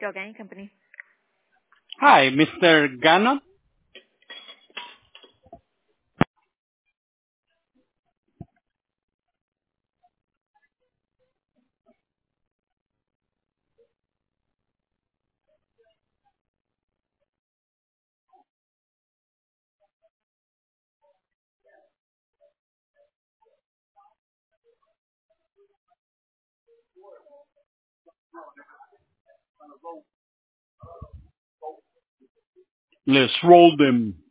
Galgani Company. Hi, Mr. Gannon. Let's roll them.